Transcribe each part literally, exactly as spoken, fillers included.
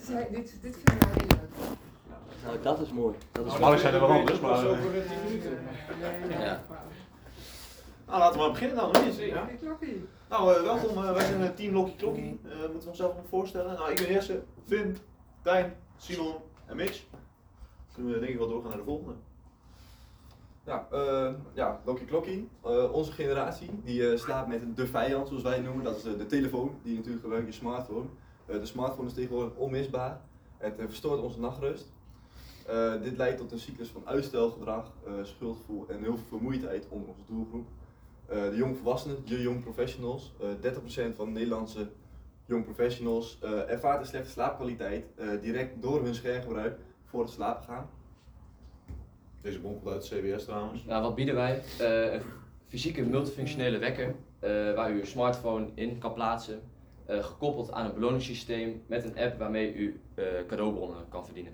uh, dit, dit vind ik wel heel leuk. Nou, dat is mooi. Dat is Normaal zijn er wel anders, maar... over tien minuten. Ja. Nou, laten we maar beginnen dan, of niet? Ja? Kloppie. Nou, uh, welkom. Uh, wij zijn uh, team Lokkie Klokkie. Uh, moeten we onszelf nog voorstellen? Nou, ik ben Jesse, Vin, Tijn, Simon en Mitch. Kunnen we denk ik wel doorgaan naar de volgende. Ja, uh, ja Lokkie Klokkie. Uh, onze generatie die uh, slaapt met de vijand, zoals wij het noemen. Dat is uh, de telefoon, die je natuurlijk gebruikt, je smartphone. Uh, de smartphone is tegenwoordig onmisbaar. Het uh, verstoort onze nachtrust. Uh, dit leidt tot een cyclus van uitstelgedrag, uh, schuldgevoel en heel veel vermoeidheid onder onze doelgroep. Uh, de jongvolwassenen, de young professionals, uh, dertig procent van de Nederlandse young professionals uh, ervaart een slechte slaapkwaliteit uh, direct door hun schermgebruik voor het slapen gaan. Deze bron komt uit de C W S trouwens. Nou, wat bieden wij? Uh, een fysieke multifunctionele wekker uh, waar u uw smartphone in kan plaatsen, uh, gekoppeld aan een beloningssysteem met een app waarmee u uh, cadeaubonnen kan verdienen.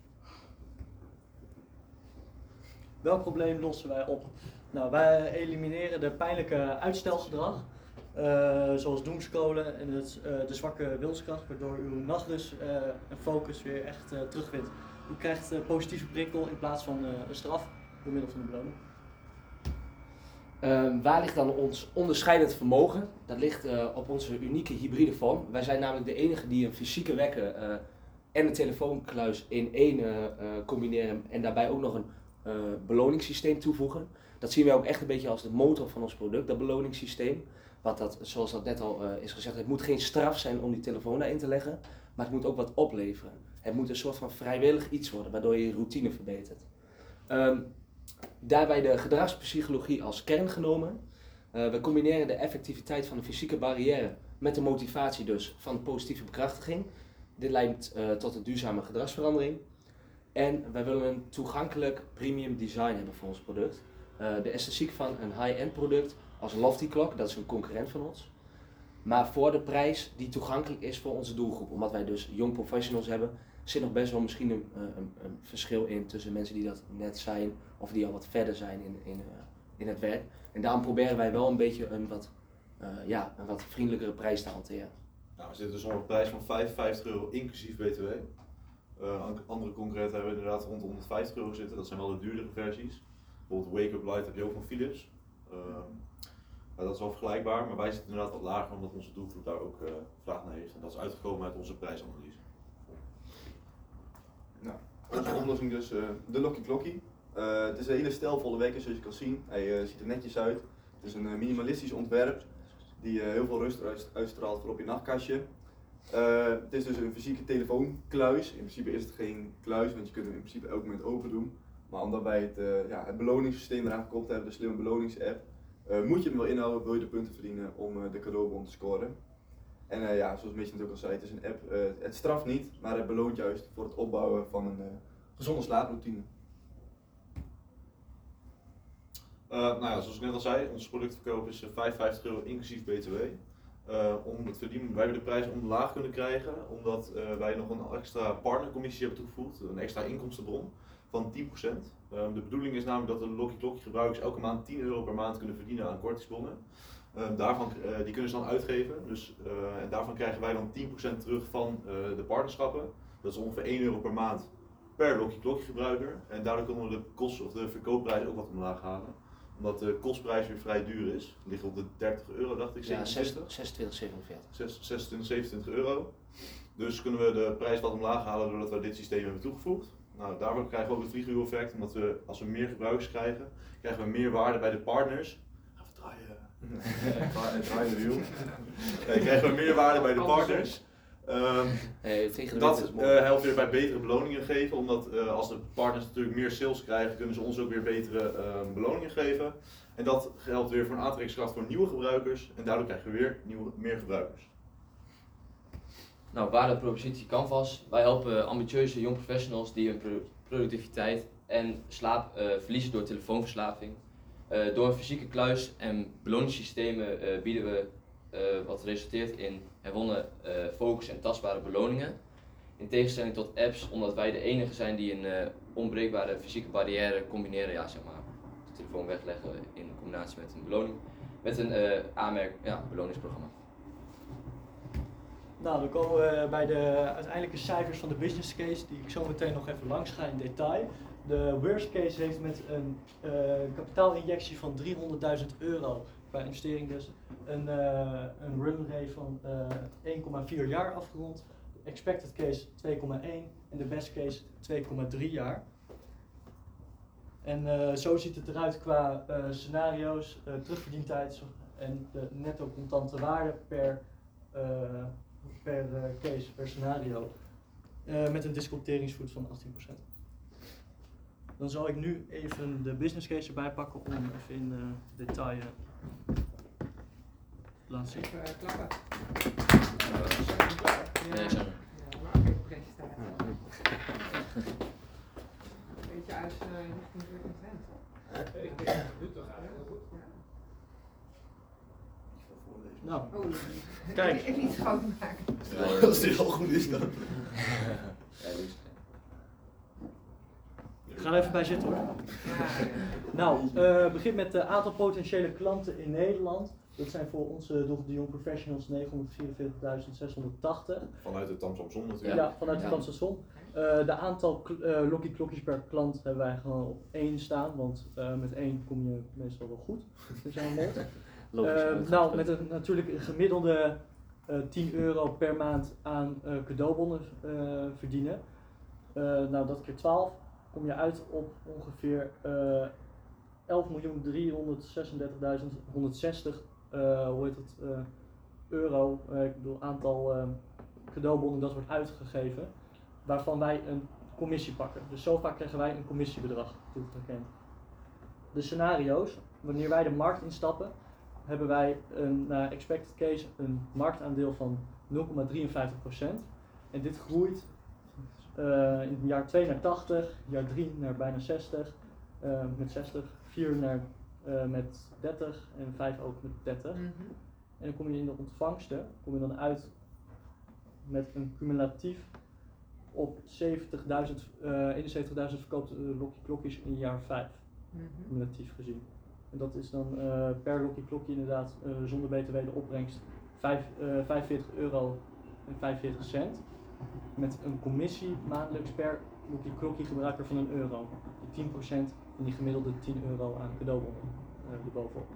Welk probleem lossen wij op? Nou, wij elimineren de pijnlijke uitstelgedrag, uh, zoals doomscrollen en het, uh, de zwakke wilskracht, waardoor uw nachtrust uh, en focus weer echt uh, terugwint. U krijgt een positieve prikkel in plaats van uh, een straf door middel van de beloning. Uh, waar ligt dan ons onderscheidend vermogen? Dat ligt uh, op onze unieke hybride vorm. Wij zijn namelijk de enige die een fysieke wekker uh, en een telefoonkluis in één uh, uh, combineren en daarbij ook nog een uh, beloningssysteem toevoegen. Dat zien wij ook echt een beetje als de motor van ons product, dat beloningssysteem. Wat dat, zoals dat net al uh, is gezegd, het moet geen straf zijn om die telefoon daarin te leggen, maar het moet ook wat opleveren. Het moet een soort van vrijwillig iets worden, waardoor je je routine verbetert. Um, daarbij de gedragspsychologie als kern genomen. Uh, we combineren de effectiviteit van de fysieke barrière met de motivatie dus van positieve bekrachtiging. Dit leidt uh, tot een duurzame gedragsverandering. En wij willen een toegankelijk premium design hebben voor ons product. Uh, de esthetiek van een high-end product als Lofty Clock, dat is een concurrent van ons. Maar voor de prijs die toegankelijk is voor onze doelgroep. Omdat wij dus young professionals hebben, zit nog best wel misschien een, een, een verschil in tussen mensen die dat net zijn of die al wat verder zijn in, in, uh, in het werk. En daarom proberen wij wel een beetje een wat, uh, ja, een wat vriendelijkere prijs te hanteren. Nou, we zitten dus op een prijs van vijfenvijftig euro inclusief B T W. Uh, andere concurrenten hebben inderdaad rond de honderdvijftig euro zitten, dat zijn wel de duurdere versies. Bijvoorbeeld Wake Up Light heb je ook van Philips. Uh, nou, dat is wel vergelijkbaar, maar wij zitten inderdaad wat lager omdat onze doelgroep daar ook uh, vraag naar heeft. En dat is uitgekomen uit onze prijsanalyse. Nou, onze oplossing dus uh, de Lokkie Klokkie. Uh, het is een hele stijlvolle wekker zoals je kan zien. Hij uh, ziet er netjes uit. Het is een uh, minimalistisch ontwerp die uh, heel veel rust uitstraalt voor op je nachtkastje. Uh, het is dus een fysieke telefoonkluis. In principe is het geen kluis, want je kunt hem in principe elk moment open doen. Maar omdat wij het, uh, ja, het beloningssysteem eraan gekoppeld hebben, de slimme belonings-app, uh, moet je hem wel inhouden, wil je de punten verdienen om uh, de cadeaubon te scoren. En uh, ja, zoals Mitch ook al zei, het is een app, uh, het straft niet, maar het beloont juist voor het opbouwen van een uh, gezonde slaaproutine. Uh, nou ja, zoals ik net al zei, ons productverkoop is uh, vijfenvijftig euro inclusief B T W. Uh, om het verdienen, wij hebben de prijs omlaag kunnen krijgen, omdat uh, wij nog een extra partnercommissie hebben toegevoegd, een extra inkomstenbron van tien procent. Uh, de bedoeling is namelijk dat de Lokkie Klokkie gebruikers elke maand tien euro per maand kunnen verdienen aan kortingsbonnen. Uh, daarvan, uh, die kunnen ze dan uitgeven, dus, uh, en daarvan krijgen wij dan tien procent terug van uh, de partnerschappen. Dat is ongeveer één euro per maand per Lokkie Klokkie gebruiker. En daardoor kunnen we de kost of de verkoopprijs ook wat omlaag halen. Omdat de kostprijs weer vrij duur is. Die ligt op de dertig euro, dacht ik. Ja, zesentwintig, zevenenveertig. zesentwintig, zevenentwintig euro. Dus kunnen we de prijs wat omlaag halen doordat we dit systeem hebben toegevoegd. Nou, daarvoor krijgen we ook het vlieguur-effect, omdat we, als we meer gebruikers krijgen, krijgen we meer waarde bij de partners. Gaan we draaien. draaien de wiel. Nee, krijgen we meer waarde bij de partners. Um, hey, tegen de dat uh, helpt weer bij betere beloningen geven, omdat uh, als de partners natuurlijk meer sales krijgen, kunnen ze ons ook weer betere uh, beloningen geven. En dat geldt weer voor een aantrekkingskracht voor nieuwe gebruikers en daardoor krijgen we weer nieuwe, meer gebruikers. Nou, waardepropositie Canvas. Wij helpen ambitieuze young professionals die hun pro productiviteit en slaap uh, verliezen door telefoonverslaving. Uh, door een fysieke kluis en beloningssystemen uh, bieden we uh, wat resulteert in herwonnen uh, focus en tastbare beloningen. In tegenstelling tot apps, omdat wij de enige zijn die een uh, onbreekbare fysieke barrière combineren, ja, zeg maar, de telefoon wegleggen in combinatie met een beloning, met een uh, aanmerk, ja, beloningsprogramma. Nou, dan komen we bij de uiteindelijke cijfers van de business case, die ik zo meteen nog even langs ga in detail. De worst case heeft met een uh, kapitaalinjectie van driehonderdduizend euro, qua investering dus, een, uh, een run rate van uh, één komma vier jaar afgerond. De expected case twee komma één en de best case twee komma drie jaar. En uh, zo ziet het eruit qua uh, scenario's, uh, terugverdientijd en de netto contante waarde per, uh, per uh, case, per scenario. Uh, met een disconteringsvoet van achttien procent. Dan zal ik nu even de business case erbij pakken om even in uh, detail uh, te laten zien. Even uh, klappen. Ja, ik zou- Ja, maar ook even presentatie. Een beetje uit uh, richting Working Trend. Nou, Oh, Kijk. Even iets schoonmaken. Ja, als dit al goed is dan. Ja, dus. ik ga er even bij zitten hoor. Ja, ja. Nou, uh, begin met het aantal potentiële klanten in Nederland. Dat zijn voor onze doelgroep de Young Professionals negenhonderdvierenveertigduizend zeshonderdtachtig. Vanuit de Tam Samson natuurlijk. Ja, vanuit de Ja. Kansasson. Uh, de aantal uh, Lokkie Klokkies per klant hebben wij gewoon op één staan, want uh, met één kom je meestal wel goed. Dus aan mond. Logisch, Uh, uitgangspunt. nou, met een, natuurlijk een gemiddelde uh, tien euro per maand aan uh, cadeaubonnen uh, verdienen. Uh, nou, dat keer twaalf kom je uit op ongeveer uh, elf miljoen driehonderdzesendertigduizend honderdzestig uh, hoe heet het, uh, euro, uh, ik bedoel aantal uh, cadeaubonnen dat wordt uitgegeven, waarvan wij een commissie pakken. Dus zo vaak krijgen wij een commissiebedrag toegekend. De scenario's, wanneer wij de markt instappen, hebben wij een uh, expected case een marktaandeel van nul komma drieënvijftig procent. En dit groeit uh, in jaar twee naar tachtig, jaar drie naar bijna zestig, uh, met zestig, vier naar uh, met dertig en vijf ook met dertig. Mhm. En dan kom je in de ontvangsten, kom je dan uit met een cumulatief op zeventigduizend, uh, eenenzeventigduizend verkoopte uh, Lokkie Klokkies in jaar vijf, Mhm. cumulatief gezien. En dat is dan uh, per Lokkie Klokkie inderdaad uh, zonder B T W de opbrengst vijf, uh, vijfenveertig euro en vijfenveertig cent. Met een commissie maandelijks per Lokkie Klokkie gebruiker van een euro. Die tien procent van die gemiddelde tien euro aan cadeaubonnen uh, erbovenop.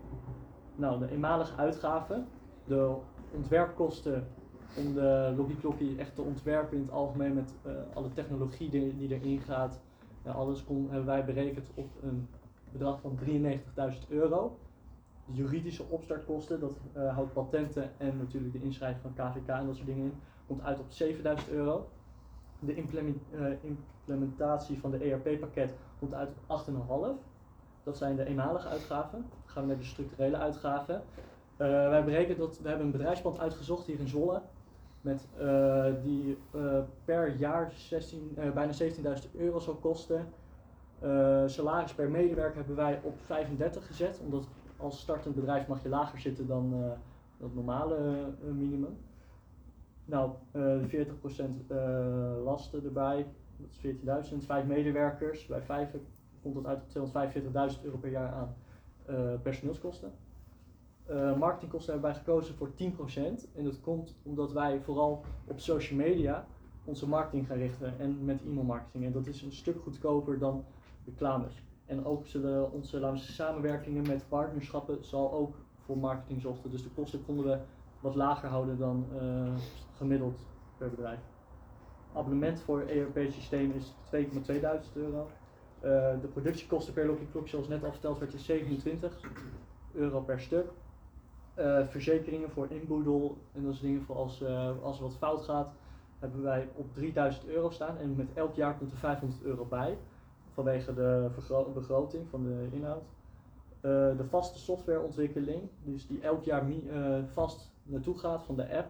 Nou, de eenmalige uitgaven, de ontwerpkosten om de Lokkie Klokkie echt te ontwerpen in het algemeen met uh, alle technologie die, die erin gaat. Ja, alles kon, hebben wij berekend op een bedrag van drieënnegentigduizend euro. De juridische opstartkosten, dat uh, houdt patenten en natuurlijk de inschrijving van K V K en dat soort dingen in, komt uit op zevenduizend euro. De implement, uh, implementatie van de E R P-pakket komt uit op acht komma vijf. Dat zijn de eenmalige uitgaven. Dan gaan we naar de structurele uitgaven. Uh, wij berekenen dat we hebben een bedrijfspand uitgezocht hier in Zwolle. Met, uh, die uh, per jaar zestien, uh, bijna zeventienduizend euro zal kosten. Uh, salaris per medewerker hebben wij op vijfendertig gezet, omdat als startend bedrijf mag je lager zitten dan uh, het normale uh, minimum. Nou, uh, veertig procent uh, lasten erbij, dat is veertienduizend. Vijf medewerkers, bij vijf komt dat uit op tweehonderdvijfenveertigduizend euro per jaar aan uh, personeelskosten. Uh, marketingkosten hebben wij gekozen voor tien procent en dat komt omdat wij vooral op social media onze marketing gaan richten en met e-mailmarketing. En dat is een stuk goedkoper dan reclames. En ook zullen onze laten we zeggen, samenwerkingen met partnerschappen zal ook voor marketing zorgen. Dus de kosten konden we wat lager houden dan uh, gemiddeld per bedrijf. Abonnement voor E R P-systeem is twee komma tweeduizend euro. Uh, de productiekosten per Lokkie Klokkie, zoals net al verteld werd, is zevenentwintig euro per stuk. Uh, verzekeringen voor inboedel en dat soort dingen voor als, uh, als er wat fout gaat, hebben wij op drieduizend euro staan en met elk jaar komt er vijfhonderd euro bij vanwege de vergro- begroting van de inhoud. Uh, de vaste softwareontwikkeling, dus die elk jaar mi- uh, vast naartoe gaat van de app,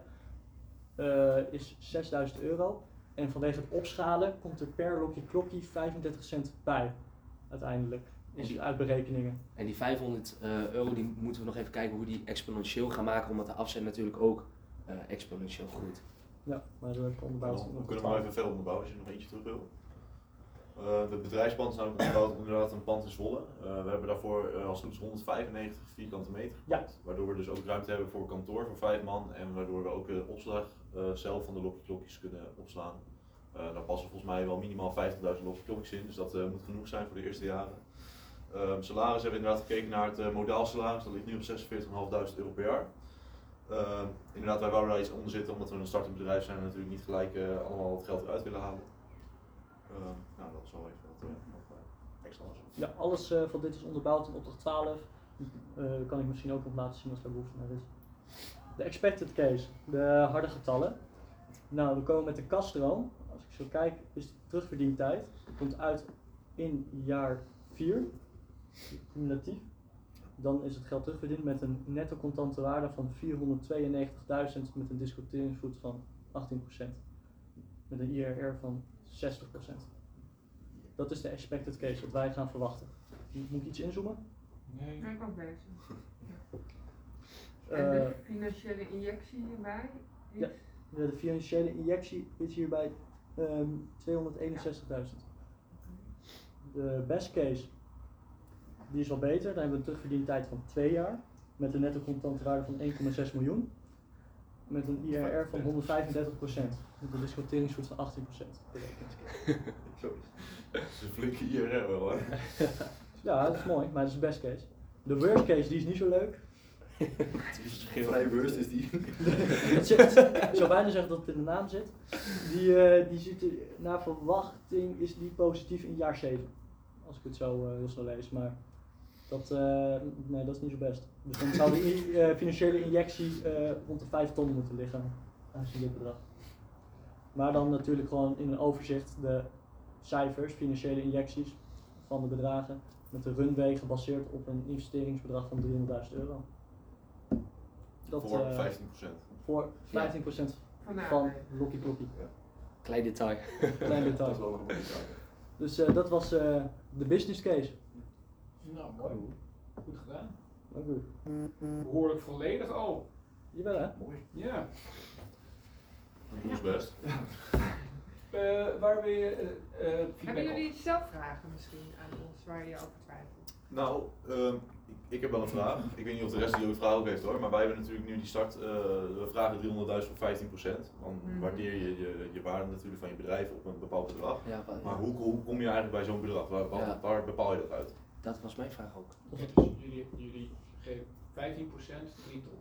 uh, is zesduizend euro. En vanwege het opschalen komt er per Lokkie Klokkie vijfendertig cent bij uiteindelijk. Dus die uitberekeningen. En die vijfhonderd uh, euro die moeten we nog even kijken hoe die exponentieel gaan maken, omdat de afzet natuurlijk ook uh, exponentieel groeit. Ja, maar dat kan Dan onderbouwd. dan kunnen we nog even verder onderbouwen als je nog eentje terug wil. Uh, de bedrijfspand is namelijk gebouwd inderdaad een pand in Zwolle. Uh, we hebben daarvoor uh, als het goed is honderdvijfennegentig vierkante meter gebouwd. Ja. Waardoor we dus ook ruimte hebben voor kantoor voor vijf man en waardoor we ook de opslag uh, zelf van de lokkie-klokjes kunnen opslaan. Uh, daar passen volgens mij wel minimaal vijftigduizend lokkie-klokjes in, dus dat uh, moet genoeg zijn voor de eerste jaren. Uh, salaris hebben we inderdaad gekeken naar het uh, modaal salaris, dat ligt nu op zesenveertigduizend vijfhonderd euro per jaar. Uh, inderdaad, wij wouden daar iets onder zitten omdat we een startend bedrijf zijn en natuurlijk niet gelijk uh, allemaal wat geld eruit willen halen. Uh, nou, dat is wel even wat uh, nog uh, extra was. Ja, alles uh, van dit is onderbouwd in opdracht twaalf. Uh, kan ik misschien ook nog laten zien als er behoefte naar is. De expected case, de harde getallen. Nou, we komen met de kaststroom. Als ik zo kijk, is de terugverdientijd. Komt uit in jaar vier, cumulatief. Dan is het geld terugverdiend met een netto contante waarde van vierhonderdtweeënnegentigduizend met een disconteringsvoet van achttien procent. Met een I R R van zestig procent. Dat is de expected case wat wij gaan verwachten. Moet ik iets inzoomen? Nee. Nee, ik ook bezig. Uh, en de financiële injectie hierbij is? Ja, de financiële injectie is hierbij um, tweehonderdeenenzestigduizend. De best case, die is wel beter. Dan hebben we een terugverdientijd van twee jaar. Met een netto contante waarde van één komma zes miljoen. Met een I R R van honderdvijfendertig procent. Met een disconteringsvoet van achttien procent. Zo. Dat is een flinke I R R wel, hè? Ja, dat is mooi, maar dat is de best case. De worst case die is niet zo leuk. Vrij worst is die. Ik zou bijna zeggen dat het in de naam zit. Die, uh, die ziet er, naar verwachting is die positief in jaar zeven. Als ik het zo, uh, zo lees, maar dat, uh, nee, dat is niet zo best. Dus dan zou de uh, financiële injectie uh, rond de vijf ton moeten liggen, aangezien dit bedrag. Maar dan natuurlijk gewoon in een overzicht de cijfers, financiële injecties van de bedragen met de runway gebaseerd op een investeringsbedrag van driehonderdduizend euro. Dat, voor uh, vijftien procent. Voor vijftien procent ja. van Lokkie Klokkie. Ja. Klein detail. Klein detail. Dat is wel nog een detail. Dus uh, dat was uh, de business case. Nou, mooi. Goed gedaan. Oké. Behoorlijk volledig al. Jawel hè? Mooi. Ja. Dat doen we best. Uh, waar wil je uh, uh, feedback Hebben jullie op? zelf vragen misschien aan ons waar je over twijfelt? Nou, um, ik, ik heb wel een vraag. Ik weet niet of de rest die ook vraag ook heeft hoor, maar wij hebben natuurlijk nu die start, uh, we vragen driehonderdduizend voor vijftien procent. Dan Mm. waardeer je, je je waarde natuurlijk van je bedrijf op een bepaald bedrag. Ja, maar, Maar hoe, hoe kom je eigenlijk bij zo'n bedrag? Waar, waar, Ja. waar bepaal je dat uit? dat was mijn vraag ook. Ja, dus jullie, jullie geven vijftien procent drie ton.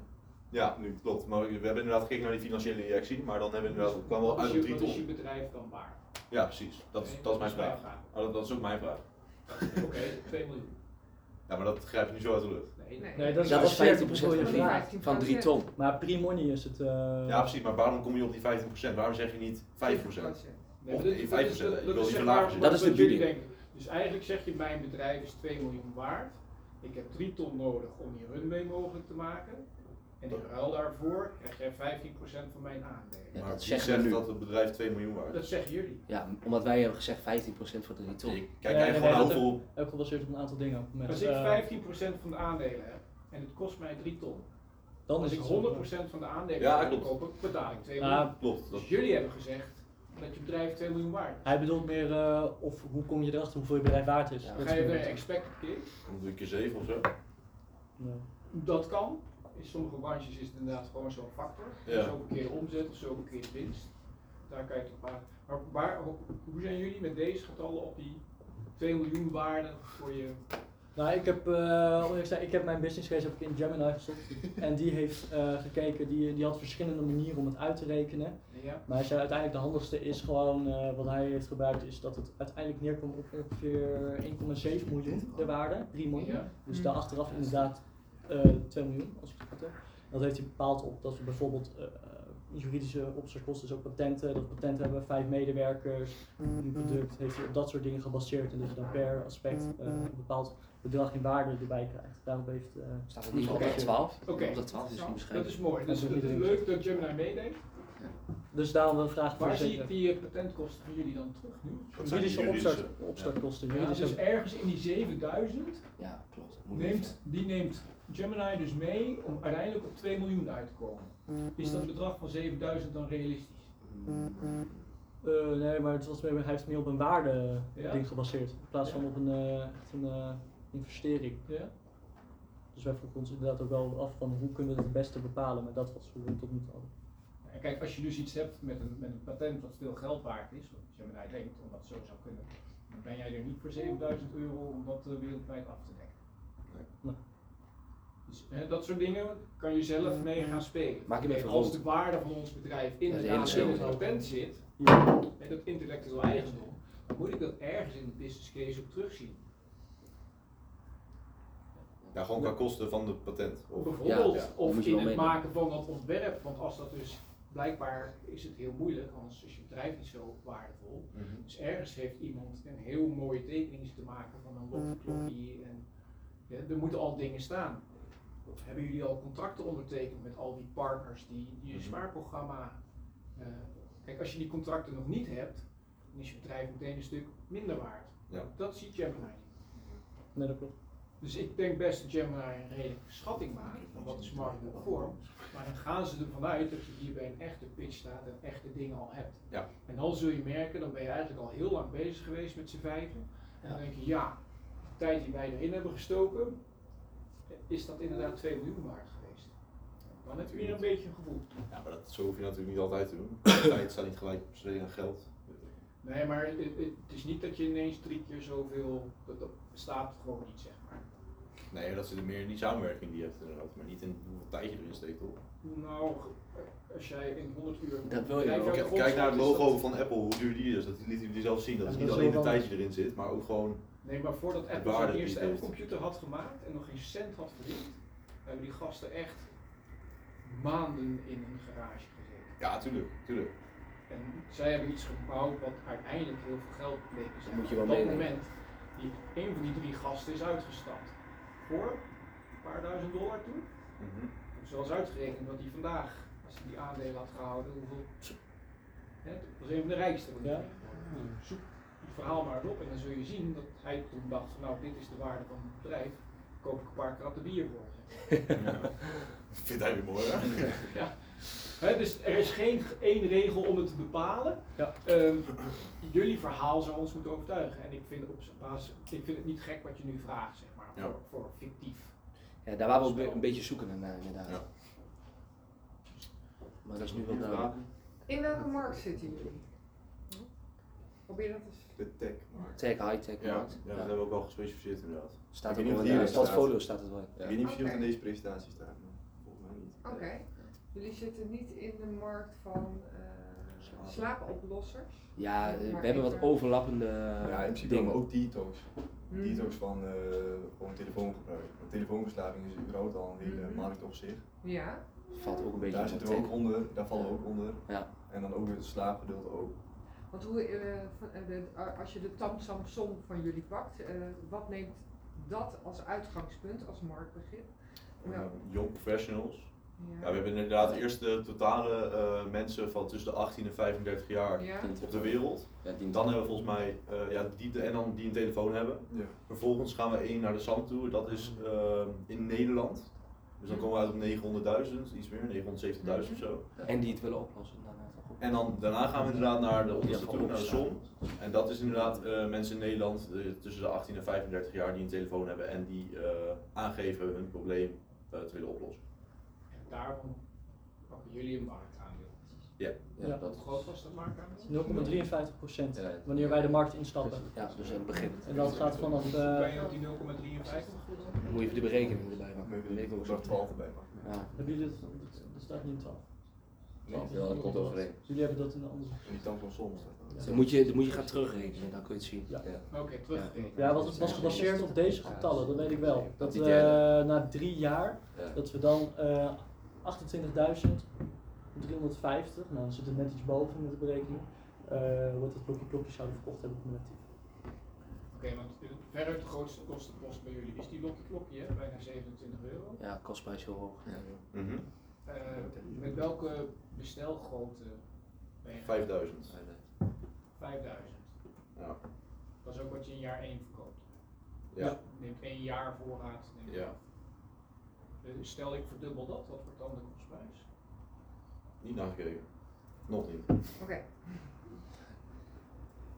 Ja, nu klopt. Maar we hebben inderdaad gekeken naar die financiële injectie, maar dan hebben we inderdaad, het kwam wel Wat is uit je- op drie Wat is je ton. bedrijf dan waard? Ja, precies. Dat is, Oké, dat is mijn vraag. vraag. Oh, dat, dat is ook mijn vraag. Oké, twee miljoen. Ja, maar dat grijp je nu zo uit de lucht. Nee, Nee. Nee, dat is Dat was gebaseerd vijftien op procent hoeveel je van, vraagt. die- van drie ton. Maar pre-money is het. Uh, Ja, precies. Maar waarom kom je op die vijftien procent? Waarom zeg je niet vijf procent? Nee, Of dat- nee, dat- vijf dat- procent. dat- Ik dat wil is liever zeg maar lager zitten. Dat is wat de jullie bieding. denken. Dus eigenlijk zeg je, mijn bedrijf is twee miljoen waard. Ik heb drie ton nodig om die runway mogelijk te maken. En in ruil daarvoor krijg jij vijftien procent van mijn aandelen. Ja, Maar dat wie zeggen we zegt nu. dat het bedrijf twee miljoen waard Dat is? zeggen jullie. Ja, omdat wij hebben gezegd vijftien procent voor drie ton. Je kijkt Nee, eigenlijk nee, gewoon nee, hoeveel... ook gebaseerd op een aantal dingen. Met, Als ik uh, vijftien procent van de aandelen heb en het kost mij drie ton. dan Als is ik het honderd procent van de aandelen Ja, wil klopt. kopen, betaal ik twee Ja, miljoen. Klopt. Dat, Dus jullie hebben gezegd dat je bedrijf twee miljoen waard is. Hij bedoelt meer uh, of hoe kom je erachter hoeveel je bedrijf waard is. Ja. Dat Ga je is naar meer- expected case? dan doe ik keer zeven of zo. Nee. Dat kan. In sommige branches is het inderdaad gewoon zo'n factor. Ja. Zoveel keer de omzet of zoveel keer de winst. Daar kan je het op aan. Maar waar, hoe zijn jullie met deze getallen op die twee miljoen waarde voor je? Nou, ik heb, uh, om ik, zei, ik heb mijn business case heb ik in Gemini gestopt. En die heeft uh, gekeken, die, die had verschillende manieren om het uit te rekenen. Ja? Maar hij zei uiteindelijk de handigste is gewoon, uh, wat hij heeft gebruikt, is dat het uiteindelijk neerkomt op ongeveer één komma zeven miljoen de waarde, drie miljoen. Ja. Dus daar achteraf inderdaad uh, twee miljoen, als ik het goed heb. Dat heeft hij bepaald op dat we bijvoorbeeld uh, juridische opstartkosten, dus ook patenten, dat we patenten hebben, vijf medewerkers, een product, heeft hij op dat soort dingen gebaseerd en dat je dan per aspect uh, een bepaald bedrag in waarde erbij krijgt. Daarop heeft uh, Staat het niet op Oké. de twaalf? Oké. Op de twaalf is misschien Dat beschreven. is mooi. Dus Dat het is is niet leuk dat Gemini meedeed. dus daarom wil ik vragen voor Waar de zie ik zekerheid. die eh, patentkosten van jullie dan terug nu? Dat zijn die Juridische juridische. opstart, opstartkosten. Ja, Juridische, dus ergens in die zevenduizend Ja, klopt. Moet neemt, die neemt Gemini dus mee om uiteindelijk op twee miljoen uit te komen. Is dat bedrag van zevenduizend dan realistisch? Uh, nee, maar het was meer, hij heeft meer op een waarde Ja? ding gebaseerd. In plaats van Ja. op een, uh, echt een uh, investering. Ja? Dus wij vroegen ons inderdaad ook wel af van hoe kunnen we het het beste bepalen. Maar dat was hoe we het tot nu toe hadden. En kijk, als je dus iets hebt met een, met een patent wat veel geld waard is, wat Gemini denkt, omdat het zo zou kunnen, dan ben jij er niet voor zevenduizend euro om dat uh, wereldwijd af te dekken. Nee. Nee. Dus hè, dat soort dingen kan je zelf mee gaan spelen. Maak je hem even Als rond. de waarde van ons bedrijf Ja, de hele inderdaad in het cirkel. patent zit, Ja. en dat intellectueel eigendom, dan moet ik dat ergens in de business case ook terugzien. Ja, gewoon qua kosten van de patent. Of, Bijvoorbeeld, Ja, ja, of moet je in wel het meenemen. maken van dat ontwerp, want als dat dus, blijkbaar is het heel moeilijk, anders is je bedrijf niet zo waardevol. Mhm. Dus ergens heeft iemand een heel mooie tekening te maken van een lokklokkie en ja, er moeten al dingen staan. Of hebben jullie al contracten ondertekend met al die partners die, die een spaarprogramma, uh, kijk als je die contracten nog niet hebt, dan is je bedrijf meteen een stuk minder waard. Ja. Dat ziet Gemini niet. Nee, dat klopt. Dus ik denk best dat Gemini een redelijke schatting maakt van wat is marktconform, maar dan gaan ze ervan uit dat je hier bij een echte pitch staat en echte dingen al hebt. Ja. En dan zul je merken, dan ben je eigenlijk al heel lang bezig geweest met z'n vijven. En dan denk je, ja, de tijd die wij erin hebben gestoken, is dat inderdaad twee miljoen waard geweest. Dan heb je weer een beetje een gevoel. Ja, maar dat, zo hoef je natuurlijk niet altijd te doen. Tijd staat niet gelijk per se aan geld. Nee, maar het, het, het is niet dat je ineens drie keer zoveel, dat, dat bestaat gewoon niet, zeg maar. Nee, dat zit er meer in die samenwerking die je hebt inderdaad, maar niet in hoeveel tijd je erin steekt, toch? Nou, als jij in honderd uur... Dat wil je bedrijf wel. uit de Kijk, grond kijk naar het staat, is logo dat- van Apple, hoe duur die is. Dat lieten jullie zelf zien. Dat Ja, is dat niet is alleen wel de dan- tijd die erin zit, maar ook gewoon. Nee, maar voordat De Apple waarde zijn die eerste het heeft. Apple-computer had gemaakt en nog geen cent had verdiend, hebben die gasten echt maanden in een garage gezeten. Ja, tuurlijk, tuurlijk. En zij hebben iets gebouwd wat uiteindelijk heel veel geld bleek te zijn. Dat moet je wel Op dat meenemen. moment, die, een van die drie gasten is uitgestapt. Voor een paar duizend dollar toen. Mhm. Hebben ze wel eens uitgerekend wat hij vandaag, als hij die aandelen had gehouden, hoeveel. Hè, dat was een van de rijkste. van die Ja. drie. Zoek het verhaal maar eens op en dan zul je zien dat hij toen dacht van nou dit is de waarde van het bedrijf, koop ik een paar kratten bier voor. Vindt hij weer mooi, hè? Ja. Hè, dus er is geen één regel om het te bepalen. Ja. Ehm, jullie verhaal zou ons moeten overtuigen en ik vind, op zijn basis, ik vind het niet gek wat je nu vraagt, zeg maar, Ja. voor, voor fictief. Ja, daar waren we ook een be- een beetje zoeken naar inderdaad. Ja. Maar dat is nu wel duidelijk. In welke markt zitten jullie? Probeer dat eens. De tech markt. Tech, high-tech Ja, markt. ja, Ja. dat hebben we ook wel gespecificeerd inderdaad. Staat Ik ook weet wel niet in of het die er portfolio staat het wel. Ik weet niet of je Oké. in deze presentatie staat, maar volgens mij niet. Oké. Jullie zitten niet in de markt van eh, slaapoplossers? Ja, eh, Maar we hebben wat even- overlappende Ja, in principe wel, maar dingen. ook detox. Mhm. Detox van eh, gewoon telefoongebruik. Want telefoonverslaving is überhaupt al een hele Mhm. markt op zich. Ja. Valt ook een beetje Daar in zitten we tech. ook onder, daar vallen we ook onder. Ja. En dan ook het slaapgedeelte ook. Want hoe, eh, van, eh, de, als je de Tam Samsung van jullie pakt, eh, wat neemt dat als uitgangspunt, als marktbegrip? Uh, Nou, young professionals. ja. Ja, we hebben inderdaad eerst de totale eh, mensen van tussen de achttien en vijfendertig jaar Ja. op de wereld. Ja, die Dan hebben we volgens mij, eh, ja, die, en dan die een telefoon hebben. Ja. Vervolgens gaan we één naar de S A M toe, dat is eh, in Nederland. Dus dan komen we uit op negenhonderdduizend, iets meer, negenhonderdzeventigduizend of zo. En die het willen oplossen daarna toch? En dan, daarna gaan we inderdaad naar de onderste Ja, toe, naar de opstaan. som. En dat is inderdaad eh, mensen in Nederland eh, tussen de achttien en vijfendertig jaar die een telefoon hebben en die eh, aangeven hun probleem eh, te willen oplossen. En daarom pakken jullie een marktaandeel. Ja. Ja, Ja. dat Hoe groot was dat marktaandeel? nul komma drieënvijftig procent Ja. wanneer wij de markt instappen. Ja, dus in het begin. En dat gaat vanaf. Hoe ben eh je op die nul komma drieënvijftig? Dan moet je even de berekening erbij Maar maken. we Dat weet ik willen ook er zo. twaalf erbij pakken. Ja. hebben jullie het? Dat staat niet in twaalf. Ja, dat komt overeen. Jullie hebben dat in een andere. En die tand van soms. Ja. Dan moet je, dan moet je gaan terugrekenen, dan kun je het zien. Ja. Oké, teruggerekend. Ja, want het was gebaseerd op deze getallen, dat weet ik wel. Dat Die we derde. eh, na drie jaar, Ja. dat we dan eh achtentwintigduizend driehonderdvijftig, nou dan zit het net iets boven met de berekening, eh wat het klokje klokje zouden verkocht hebben cumulatief. Oké, want de- veruit de grootste kostenpost bij jullie is die Lokkie Klokkie, hè? Bijna zevenentwintig euro. Ja, kostprijs heel hoog. Mhm. Eh, met welke bestelgrootte ben je? vijfduizend. vijfduizend. Ja. Dat is ook wat je in jaar één verkoopt. Ja. Dus neemt één jaar voorraad. Neem je Ja. af. Eh, Stel ik verdubbel dat, wat wordt dan de kostprijs? Niet nagekeken. Nog niet. Oké.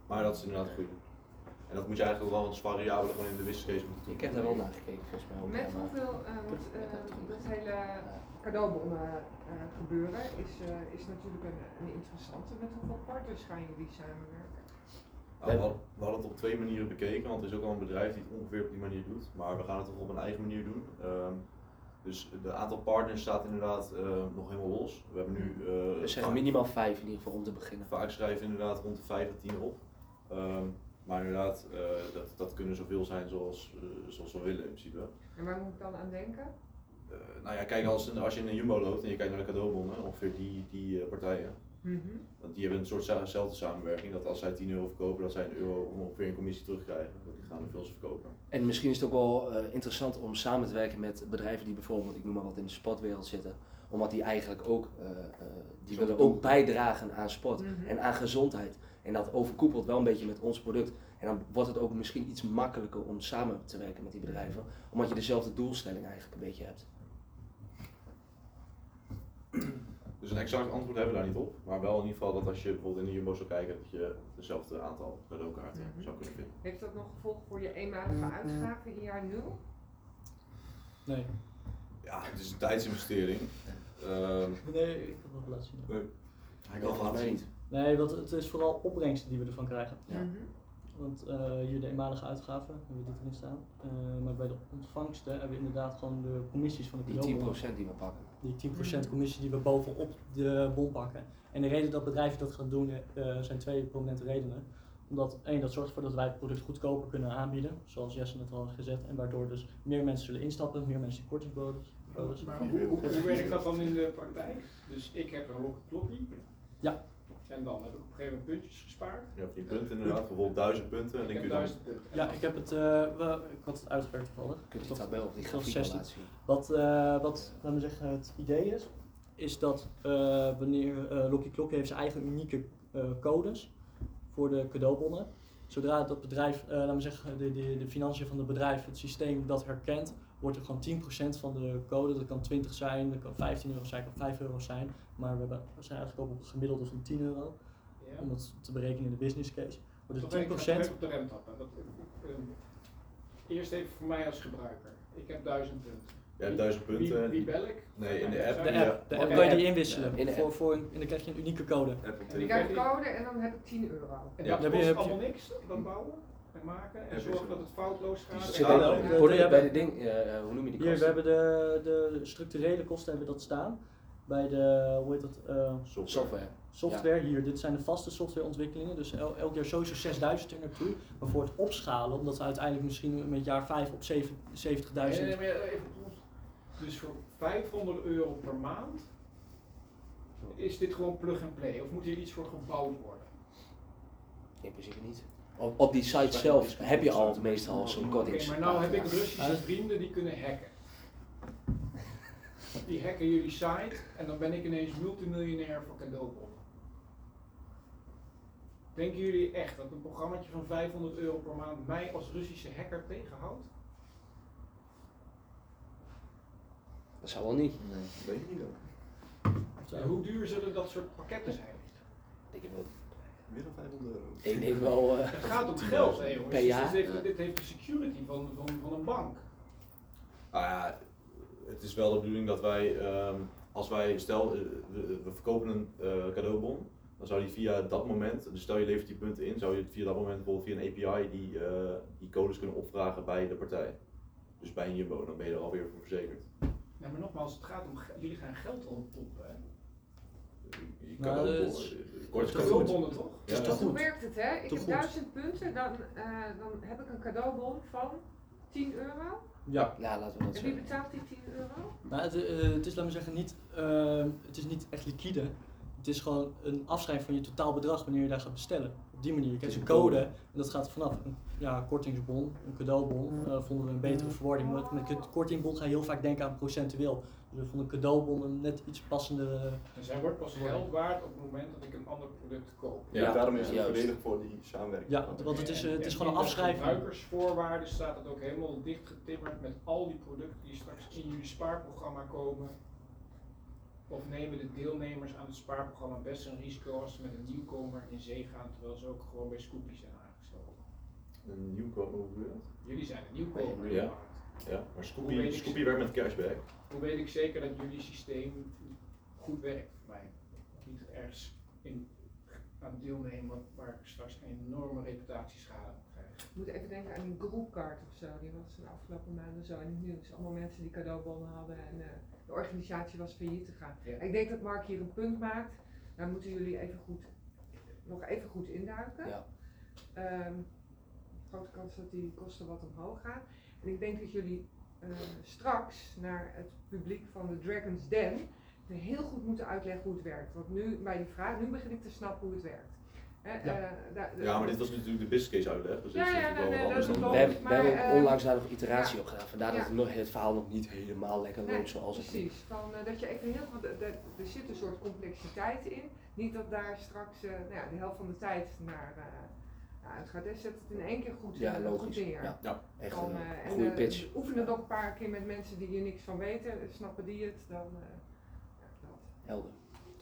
Maar dat is inderdaad een goede. En dat moet je eigenlijk wel als variabele gewoon in de wisselcase moeten doen. Ik heb daar wel naar gekeken volgens mij. ook, Met ja, maar- hoeveel, uh, want, uh, dat hele cadeaubonnen uh, gebeuren is, uh, is natuurlijk een, een interessante. Met hoeveel partners gaan jullie samenwerken? Nou, we, hadden, we hadden het op twee manieren bekeken, want er is ook al een bedrijf die het ongeveer op die manier doet. Maar we gaan het toch op een eigen manier doen. Um, dus het aantal partners staat inderdaad uh, nog helemaal los. We hebben nu uh, We zeggen minimaal vijf in ieder geval om te beginnen. vaak schrijven inderdaad rond de vijf à tien op. Um, maar inderdaad, uh, dat, dat kunnen zoveel zijn zoals, uh, zoals we willen in principe. En waar moet ik dan aan denken? Uh, nou ja, kijk, als, als je in een Jumbo loopt en je kijkt naar de cadeaubonnen, ongeveer die, die uh, partijen. Mm-hmm. Want die hebben een soort zelfde samenwerking, dat als zij tien euro verkopen, dat zij een euro ongeveer een commissie terugkrijgen. Want die gaan hoeveel ze verkopen. En misschien is het ook wel uh, interessant om samen te werken met bedrijven die bijvoorbeeld, ik noem maar wat, in de sportwereld zitten. Omdat die eigenlijk ook, uh, uh, die willen ook bijdragen aan sport Mm-hmm. en aan gezondheid. En dat overkoepelt wel een beetje met ons product. En dan wordt het ook misschien iets makkelijker om samen te werken met die bedrijven. Omdat je dezelfde doelstelling eigenlijk een beetje hebt. Dus een exact antwoord hebben we daar niet op, maar wel in ieder geval dat als je bijvoorbeeld in de Jumbo zou kijken, dat je hetzelfde aantal cadeaukaarten Mhm. zou kunnen vinden. Heeft dat nog gevolgen voor je eenmalige uitgaven in jaar nul? Nee. Ja, het is een tijdsinvestering. Um, Nee, ik kan het nog laten zien. nee. Hij kan volgens laten mij zien. niet. Nee, want het is vooral opbrengsten die we ervan krijgen. Ja. Mm-hmm. Want uh, hier de eenmalige uitgaven hebben we dit erin staan. Uh, maar bij de ontvangsten hebben we inderdaad gewoon de commissies van de Die tien cadeaubonnen. procent die we pakken. Die tien procent commissie die we bovenop de bon pakken. En de reden dat bedrijven dat gaan doen uh, zijn twee prominente redenen. Omdat één, dat zorgt ervoor dat wij het product goedkoper kunnen aanbieden, zoals Jesse net al had gezegd. En waardoor dus meer mensen zullen instappen, meer mensen kortingsbonussen. Maar hoe, hoe, hoe werkt dat dan in de praktijk? Dus ik heb een Locky Klokkie. Ja. En dan heb ik op een gegeven moment puntjes gespaard. Ja, voor die punten inderdaad, bijvoorbeeld duizend punten. En Ik dan heb kun je dan, duizend punten. Ja, ik heb het, uh, we, ik had het uitgewerkt toevallig. Kun je die tabel of die Tot grafiek zestig. laten zien? Wat, uh, wat laten we zeggen, het idee is, is dat uh, wanneer uh, Locky Klokkie heeft zijn eigen unieke uh, codes voor de cadeaubonnen. Zodra dat bedrijf, uh, laten we zeggen, de, de, de financiën van het bedrijf, het systeem dat herkent, wordt er gewoon tien procent van de code, dat kan twintig zijn, dat kan vijftien euro zijn, dat kan vijf euro zijn. Maar we, hebben, we zijn eigenlijk op een gemiddelde van tien euro, Ja. om dat te berekenen in de business case. Wordt Toch het tien even- procent. even op de rem tappen. Dat, um, eerst even voor mij als gebruiker. Ik heb duizend punten. je hebt duizend punten. Wie, en wie bel ik? Nee, in de app. De Ja. app, de Oh, app de kan je app. die inwisselen, In de voor, app. voor een, en dan krijg je een unieke code. App op Je telefoon. krijgt een code en dan heb ik tien euro. En Ja, dat dan kost heb je- allemaal niks, dat bouwen en maken en Ja, zorgen precies. dat het foutloos gaat. Die En Zit Ja, bij, wel. de, Ja, hoorde ja, bij ja. de ding, uh, hoe noem je die Hier, we kosten? hebben de, de structurele kosten hebben we dat staan. Bij de, hoe heet dat, uh, Software. Software. software hier. Dit zijn de vaste softwareontwikkelingen. Dus el, elk jaar sowieso zesduizend er naartoe. Maar voor het opschalen, omdat we uiteindelijk misschien met jaar vijf op zeven- zeventigduizend... Nee, nee, maar even- Dus voor vijfhonderd euro per maand is dit gewoon plug and play of moet hier iets voor gebouwd worden? In principe niet. Op, op die site zelf heb je al meestal zo'n Oké, kortings. maar nou heb ik pagina. Russische vrienden die kunnen hacken. Die hacken jullie site en dan ben ik ineens multimiljonair voor cadeaubonnen. Denken jullie echt dat een programmaatje van vijfhonderd euro per maand mij als Russische hacker tegenhoudt? Dat zou wel niet. Nee, dat weet ik niet ook. En hoe duur zullen dat soort pakketten zijn? Ik, denk wel- Meer dan vijfhonderd euro. ik denk wel. Uh, Het gaat om geld, hè jongens. Per jaar? Dit heeft, dit heeft de security van, van, van een bank. Ah ja, het is wel de bedoeling dat wij, ehm, als wij, stel, eh, we, we verkopen een eh, cadeaubon, dan zou die via dat moment, dus stel je levert die punten in, zou je via dat moment bijvoorbeeld via een A P I die, eh, die codes kunnen opvragen bij de partij. Dus bij een Jumbo, dan ben je er alweer voor verzekerd. Ja, maar nogmaals, het gaat om, ge- jullie gaan geld oppompen. hè? Je Nou, kan ook dat wel, is- eh, kort is toch cadeau- Cadeaubonnen toch? Ja, toch ja. goed? Hoe werkt het, hè? Ik Te heb goed. duizend punten, dan, uh, dan heb ik een cadeaubon van tien euro. Ja. ja, laten we dat En wie zeggen. betaalt die tien euro? Nou, het, uh, het is, laten we zeggen, niet, uh, het is niet echt liquide. Het is gewoon een afschrijving van je totaalbedrag wanneer je daar gaat bestellen. Op die manier. Je krijgt is een een code code. en dat gaat vanaf een ja, kortingsbon, een cadeaubon. Uh, vonden we een betere verwoording. Met, met een kortingbon ga je heel vaak denken aan procentueel. Dus we vonden een cadeaubon een net iets passende. En zij wordt pas geld waard op het moment dat ik een ander product koop. Ja, Ja, daarom is het juist. voordelig voor die samenwerking. Ja, want het is, uh, het is En gewoon een in de afschrijving. gebruikersvoorwaarden staat het ook helemaal dichtgetimmerd met al die producten die straks in jullie spaarprogramma komen. Of nemen de deelnemers aan het spaarprogramma best een risico als ze met een nieuwkomer in zee gaan, terwijl ze ook gewoon bij Scoopy zijn aangesloten? Een nieuwkomer, hoe bedoel je dat? Jullie zijn een nieuwkomer in Ja. de markt. Ja, maar Hoe Scoopy, weet ik- Scoopy werkt met cashback. Hoe weet ik zeker dat jullie systeem goed werkt voor mij? Niet ergens in aan deelnemen wat- waar ik straks een enorme reputatieschade op krijg. Ik moet even denken aan die groepkaart of zo, die was de afgelopen maanden zo in het nieuws. Allemaal mensen die cadeaubonnen hadden en uh, de organisatie was failliet gegaan. Ja. Ik denk dat Mark hier een punt maakt, daar moeten jullie even goed, nog even goed induiken. Ja. Um, grote kans dat die kosten wat omhoog gaan. En ik denk dat jullie uh, straks naar het publiek van de Dragon's Den heel goed moeten uitleggen hoe het werkt. Want nu bij die vraag, nu begin ik te snappen hoe het werkt. Hè, Ja. uh, daar- Ja, maar dit was natuurlijk de business case uitleg, dus Ja, dit is ja, natuurlijk nee, wel nee, wat anders dat dan... We is hebben, we Maar, hebben ehm, onlangs daar nog iteratie ja. op gedaan, vandaar Ja. dat het, nog, het verhaal nog niet helemaal lekker Nee, loopt zoals het precies. Van, uh, dat je even heel veel, de- de- er zit een soort complexiteit in. Niet dat daar straks uh, nou ja, de helft van de tijd naar uh, ja, het gaat. Zet het in één keer goed, Ja, uh, logisch. goed neer. Ja. Ja. Echt Van, een uh, en, goede uh, pitch. Oefen het nog een paar keer met mensen die hier niks van weten. Snappen die het, dan uh, ja, dat. Helder.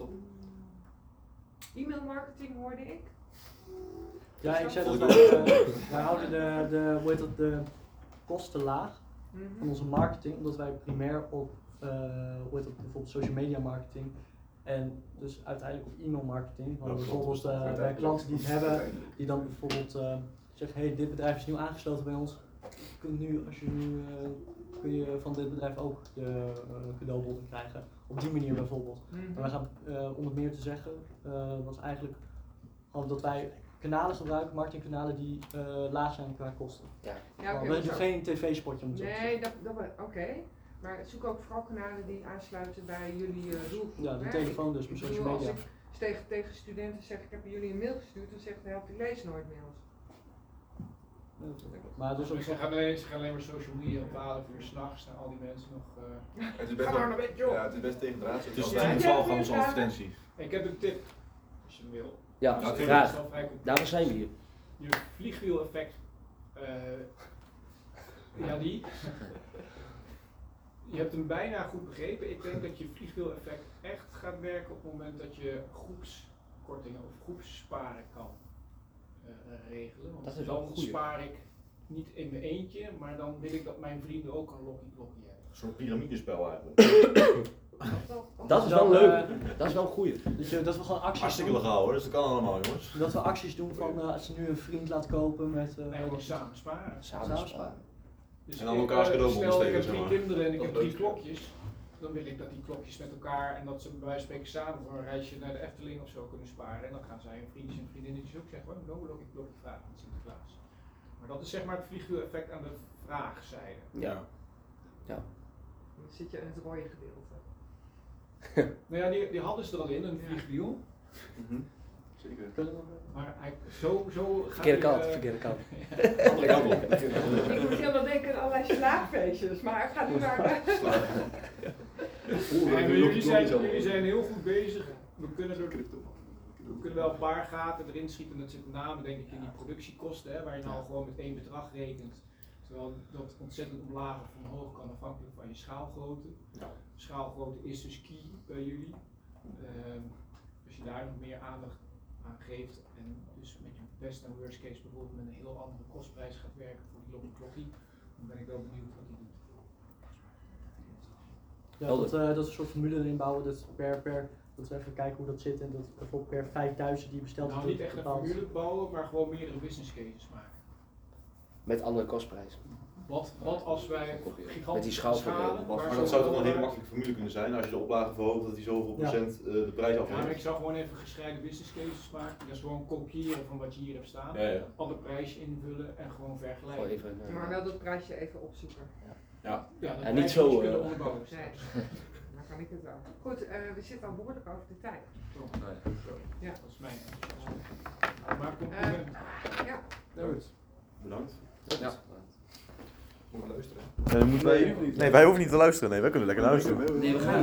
E-mail marketing hoorde ik. Ja, ik zei dat Volgens wij, mij- uh, wij houden de, de, hoe heet dat, de kosten laag Mhm. van onze marketing, omdat wij primair op uh, hoe heet dat, bijvoorbeeld social media marketing en dus uiteindelijk op e-mail marketing. Want Ja, bijvoorbeeld klopt. uh, bij klanten die het hebben, die dan bijvoorbeeld uh, zeggen, hey, dit bedrijf is nieuw aangesloten bij ons. Je kunt nu, als je nu, uh, kun je van dit bedrijf ook de uh, cadeaubonnen krijgen. Op die manier bijvoorbeeld. Mhm. Maar wij gaan, uh, om het meer te zeggen, uh, was eigenlijk gewoon dat wij kanalen gebruiken, marketingkanalen die uh, laag zijn qua kosten. Ja. Ja, Maar oké, we maar hebben zo- geen tv-spotje om het zo te Nee, zeggen. dat, dat oké. Maar zoek ook vooral kanalen die aansluiten bij jullie uh, doelgroep. Ja, de hè. telefoon dus, Ik met bedoel, social media. Als ik tegen, tegen studenten zeg, ik heb jullie een mail gestuurd, dan zegt de helft, ik lees nooit mails. Maar dus ook Dus ze gaan alleen, ze gaan alleen maar social media om twaalf uur s'nachts naar al die mensen nog. Uh... Het is best Ga wel, maar naar bed, joh! ja, het is best tegen draad. Tussen Ja, tien en ja, twaalf ja, gaan onze ja. advertentie. Ik heb een tip, als je hem wil. Ja, Dus het is graag. wel vrij complex. Daarvoor zijn we hier. Je vliegwiel-effect, uh, ja die. Je hebt hem bijna goed begrepen. Ik denk dat je vliegwiel-effect echt gaat werken op het moment dat je groepskortingen of groepssparen kan uh, regelen. Want Dat is wel een dan goeie. spaar ik niet in mijn eentje, maar dan wil ik dat mijn vrienden ook een lokkie klokkie hebben. Een soort piramidespel eigenlijk. Dat is dan, wel leuk. uh, Dat is wel een goeie. Dus uh, dat we gewoon acties Hartstikke doen. legaal hoor, dus dat kan allemaal jongens. Dat we acties doen van uh, als je nu een vriend laat kopen met. Uh, Nee, gewoon samen sparen. Samen Samen sparen. Dus En dan ik, elkaars eh, cadeaubonnen stel, ik steken, heb zeg drie maar. kinderen en ik Dat heb is drie leuk. klokjes. Dan wil ik dat die klokjes met elkaar en dat ze bij wijze van spreken samen voor een reisje naar de Efteling of zo kunnen sparen. En dan gaan zij hun vriendjes en vriendinnetjes ook zeggen, oh, nou wil ik een klokje vragen van Sinterklaas. Maar dat is zeg maar het vliegwiel-effect aan de vraagzijde. Ja. Dan zit je in het rode gedeelte. Nou ja, die, die hadden ze er al in, een vliegwiel. Mhm. Zeker. Kunnen we- Maar hij, zo, zo gaat Verkeerde hij, kant, eh, verkeerde kant. Andere kant op. Ik moet helemaal denken aan allerlei slaapfeestjes, maar ik ga nu maar... Nee, maar jullie, zijn, jullie zijn heel goed bezig. We kunnen, er, we kunnen wel een paar gaten erin schieten. Dat zit met name denk ik in die productiekosten, hè, waar je nou gewoon met één bedrag rekent. Terwijl dat ontzettend omlaag of omhoog kan afhankelijk van je schaalgrootte. Ja. Schaalgrootte is dus key bij jullie. Ehm, als je daar nog meer aandacht aan geeft en dus met je best en worst case bijvoorbeeld met een heel andere kostprijs gaat werken voor die lokkie klokkie, dan ben ik wel benieuwd wat die doet. Ja, Helder. dat, uh, dat we een soort formule erin bouwen, dat per, per, dat we even kijken hoe dat zit en dat bijvoorbeeld per vijfduizend die besteld Nou, wordt niet echt een bepaald. formule bouwen, maar gewoon meerdere business cases maken. Met andere kostprijs. Wat, wat als wij gigantisch Met die schaalvoordelen. schalen, Maar waar dat zo- zou toch wel een hele makkelijke formule kunnen zijn, als je de oplage verhoogt dat die zoveel Ja. procent uh, de prijs Ja, maar ik afneemt. zou gewoon even gescheiden business cases maken. Dat is gewoon kopiëren van wat je hier hebt staan. Ja, ja. Ander prijsje invullen en gewoon vergelijken. Gewoon even, uh, Maar wel dat prijsje even opzoeken. Ja. Ja, dat En niet prijsje zo, moet je uh, kunnen onderbouwen. Nee, dan kan ik het wel. Goed, uh, we zitten al behoorlijk over de tijd. Ja. Dat is mijn Maar compliment. Ja, Bedankt. Ja. Moet maar luisteren. Nee, wij hoeven niet te luisteren, nee, wij kunnen lekker luisteren. Nee, we gaan